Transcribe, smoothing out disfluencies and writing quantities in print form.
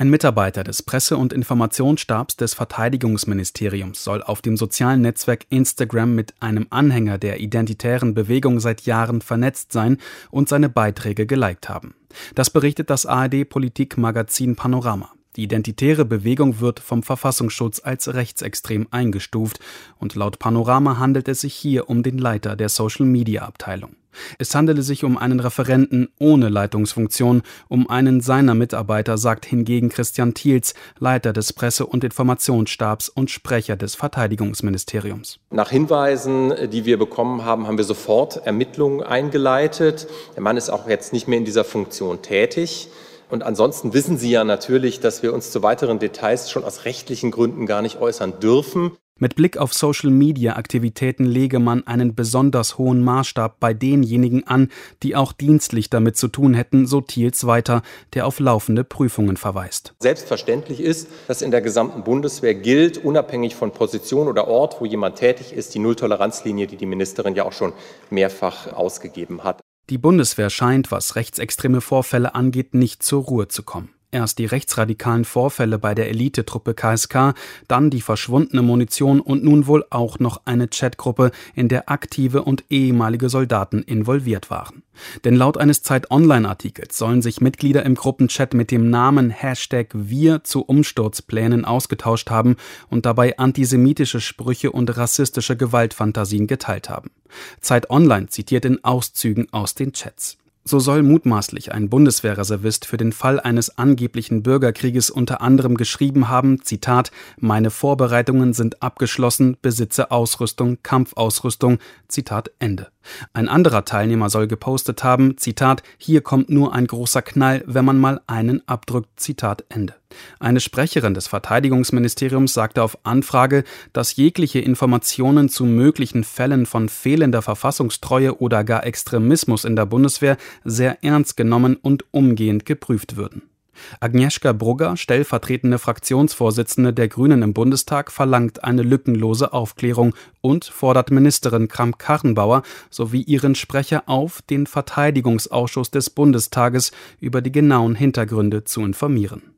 Ein Mitarbeiter des Presse- und Informationsstabs des Verteidigungsministeriums soll auf dem sozialen Netzwerk Instagram mit einem Anhänger der identitären Bewegung seit Jahren vernetzt sein und seine Beiträge geliked haben. Das berichtet das ARD-Politik-Magazin Panorama. Die identitäre Bewegung wird vom Verfassungsschutz als rechtsextrem eingestuft und laut Panorama handelt es sich hier um den Leiter der Social-Media-Abteilung. Es handele sich um einen Referenten ohne Leitungsfunktion. Um einen seiner Mitarbeiter sagt hingegen Christian Thiels, Leiter des Presse- und Informationsstabs und Sprecher des Verteidigungsministeriums. Nach Hinweisen, die wir bekommen haben, haben wir sofort Ermittlungen eingeleitet. Der Mann ist auch jetzt nicht mehr in dieser Funktion tätig. Und ansonsten wissen Sie ja natürlich, dass wir uns zu weiteren Details schon aus rechtlichen Gründen gar nicht äußern dürfen. Mit Blick auf Social-Media-Aktivitäten lege man einen besonders hohen Maßstab bei denjenigen an, die auch dienstlich damit zu tun hätten, so Thiels weiter, der auf laufende Prüfungen verweist. Selbstverständlich ist, dass in der gesamten Bundeswehr gilt, unabhängig von Position oder Ort, wo jemand tätig ist, die Nulltoleranzlinie, die die Ministerin ja auch schon mehrfach ausgegeben hat. Die Bundeswehr scheint, was rechtsextreme Vorfälle angeht, nicht zur Ruhe zu kommen. Erst die rechtsradikalen Vorfälle bei der Elitetruppe KSK, dann die verschwundene Munition und nun wohl auch noch eine Chatgruppe, in der aktive und ehemalige Soldaten involviert waren. Denn laut eines Zeit-Online-Artikels sollen sich Mitglieder im Gruppenchat mit dem Namen #Wir zu Umsturzplänen ausgetauscht haben und dabei antisemitische Sprüche und rassistische Gewaltfantasien geteilt haben. Zeit Online zitiert in Auszügen aus den Chats. So soll mutmaßlich ein Bundeswehrreservist für den Fall eines angeblichen Bürgerkrieges unter anderem geschrieben haben, Zitat, meine Vorbereitungen sind abgeschlossen, besitze Ausrüstung, Kampfausrüstung, Zitat Ende. Ein anderer Teilnehmer soll gepostet haben, Zitat, hier kommt nur ein großer Knall, wenn man mal einen abdrückt, Zitat Ende. Eine Sprecherin des Verteidigungsministeriums sagte auf Anfrage, dass jegliche Informationen zu möglichen Fällen von fehlender Verfassungstreue oder gar Extremismus in der Bundeswehr sehr ernst genommen und umgehend geprüft würden. Agnieszka Brugger, stellvertretende Fraktionsvorsitzende der Grünen im Bundestag, verlangt eine lückenlose Aufklärung und fordert Ministerin Kramp-Karrenbauer sowie ihren Sprecher auf, den Verteidigungsausschuss des Bundestages über die genauen Hintergründe zu informieren.